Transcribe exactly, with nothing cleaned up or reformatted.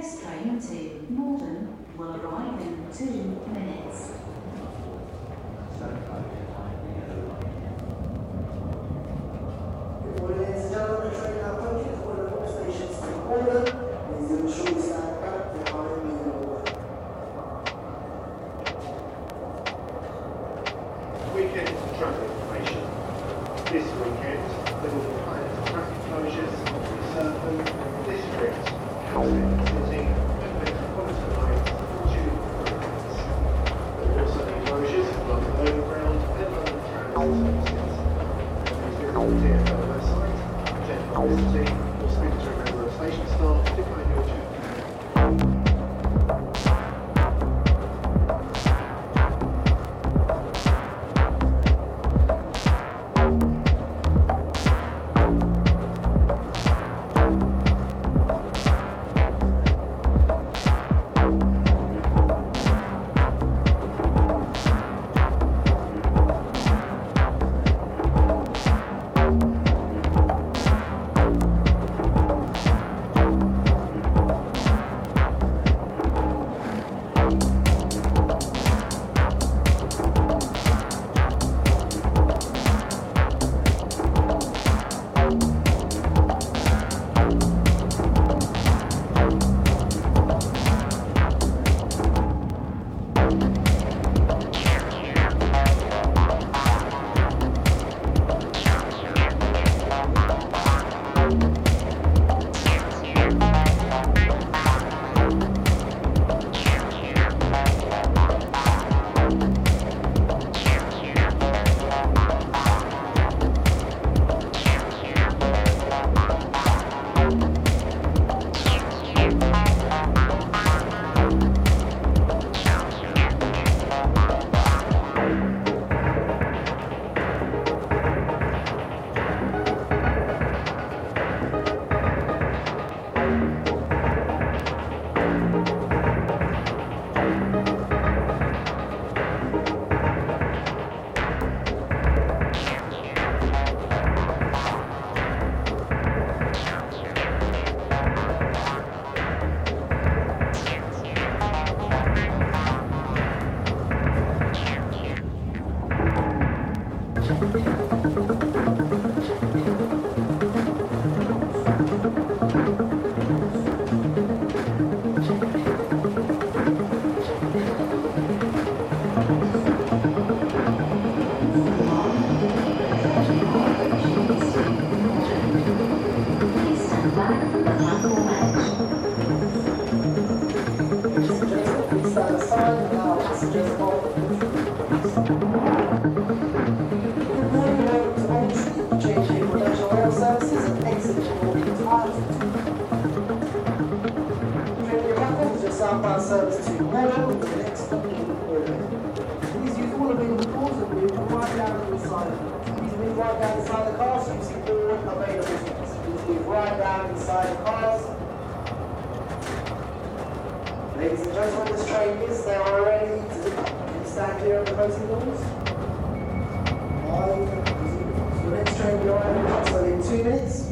next train to Morden will arrive in two minutes. Good morning, ladies and gentlemen. The train now approaches one of the stations to Morden. Please do ensure you stand back behind the door. Weekend traffic information. This weekend, there will be planned traffic closures in certain districts, Chelmsford City, and Metropolitan Lines due to roads. There will also be closures of London Overground and London Transit services. Please visit the T F L website, check for visiting, or speak to a member of station staff to find your journey. Southbound service to Morden, the next stop is Morden. Please use all available doors and move right down inside. Please move right down inside the car so you see all available seats. Please move right down inside the cars. Ladies and gentlemen, this train is they are ready to stand clear of the closing doors. Five, the next train will arrive in two minutes.